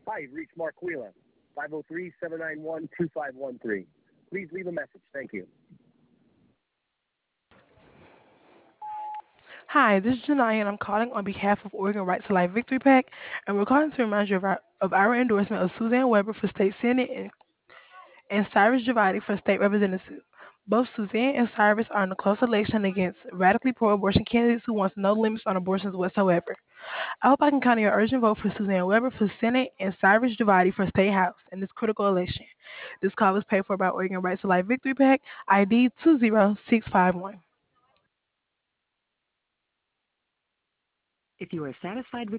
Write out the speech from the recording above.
Hi, you've reached Mark Wheeler, 503-791-2513. Please leave a message. Thank you. Hi, this is Janai, and I'm calling on behalf of Oregon Right to Life Victory PAC, and we're calling to remind you of our endorsement of Suzanne Weber for state senate and Cyrus Javati for state representative. Both Suzanne and Cyrus are in a close election against radically pro-abortion candidates who wants no limits on abortions whatsoever. I hope I can count on your urgent vote for Suzanne Weber for Senate and Cyrus Javati for State House in this critical election. This call is paid for by Oregon Right to Life Victory PAC, ID 20651. If you are satisfied with